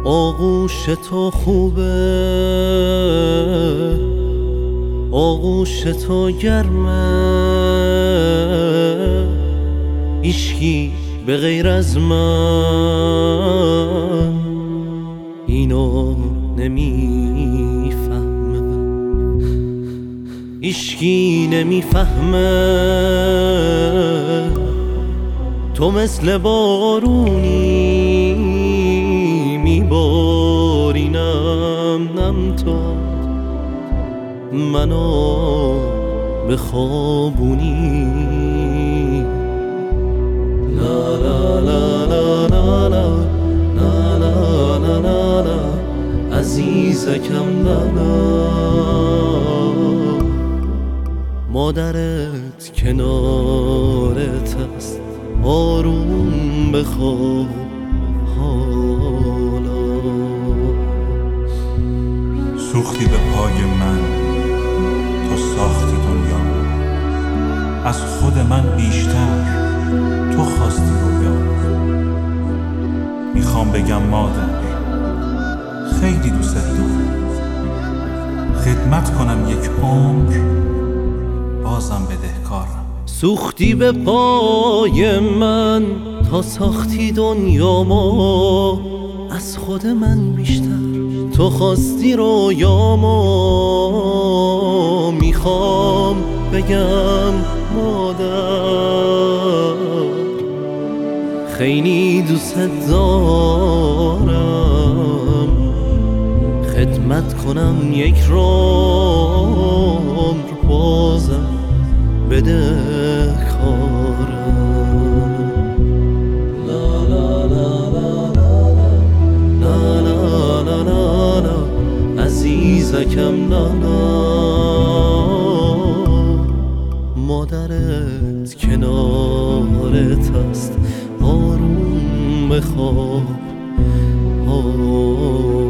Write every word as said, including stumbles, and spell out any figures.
آغوش تو خوبه، آغوش تو گرمه، هیچکی به غیر از من اینو نمیفهمه، هیچکی نمیفهمه. تو مثل بارونی میبارینم، نم تو منو به خوابونی. لا لا لا لا لا لا لا لا لا لا عزیزکم، لا لا. مادرت کنارت هست، آروم بخواب حالا. سوختی به پای من، تو ساختی دنیا، از خود من بیشتر تو خواستی رویا. میخوام بگم مادر خیلی دوست دارم، خدمت کنم یک عمر بازم بدهکارم. سوختی به پای من تا ساختی دنیامو، از خود من بیشتر تو خواستی رویامو. میخوام بگم مادر خیلی دوست دارم، خدمت کنم یک عمر بازم بدهکارم. لا لا لا لا لا لا لا لا لا عزیزکم، لا لا. مادرت کنارت هست، آروم بخواب.